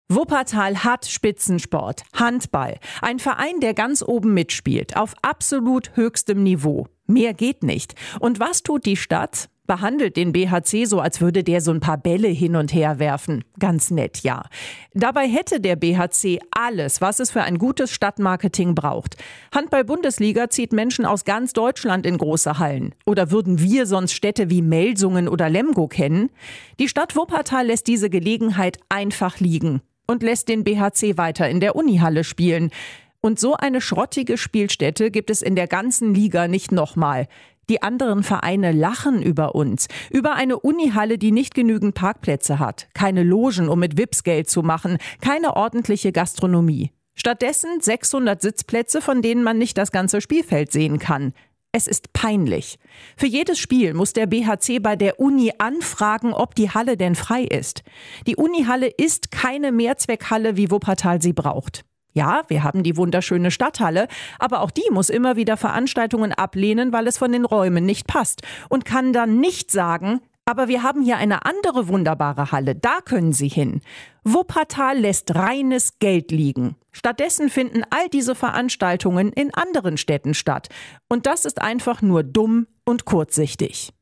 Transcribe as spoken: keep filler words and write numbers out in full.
Wuppertal hat Spitzensport, Handball. Ein Verein, der ganz oben mitspielt, auf absolut höchstem Niveau. Mehr geht nicht. Und was tut die Stadt? Behandelt den B H C so, als würde der so ein paar Bälle hin und her werfen. Ganz nett, ja. Dabei hätte der B H C alles, was es für ein gutes Stadtmarketing braucht. Handball-Bundesliga zieht Menschen aus ganz Deutschland in große Hallen. Oder würden wir sonst Städte wie Melsungen oder Lemgo kennen? Die Stadt Wuppertal lässt diese Gelegenheit einfach liegen und lässt den B H C weiter in der Unihalle spielen. Und so eine schrottige Spielstätte gibt es in der ganzen Liga nicht nochmal. Die anderen Vereine lachen über uns, über eine Unihalle, die nicht genügend Parkplätze hat, keine Logen, um mit V I Ps Geld zu machen, keine ordentliche Gastronomie. Stattdessen sechshundert Sitzplätze, von denen man nicht das ganze Spielfeld sehen kann. Es ist peinlich. Für jedes Spiel muss der B H C bei der Uni anfragen, ob die Halle denn frei ist. Die Unihalle ist keine Mehrzweckhalle, wie Wuppertal sie braucht. Ja, wir haben die wunderschöne Stadthalle, aber auch die muss immer wieder Veranstaltungen ablehnen, weil es von den Räumen nicht passt und kann dann nicht sagen, aber wir haben hier eine andere wunderbare Halle, da können Sie hin. Wuppertal lässt reines Geld liegen. Stattdessen finden all diese Veranstaltungen in anderen Städten statt. Und das ist einfach nur dumm und kurzsichtig.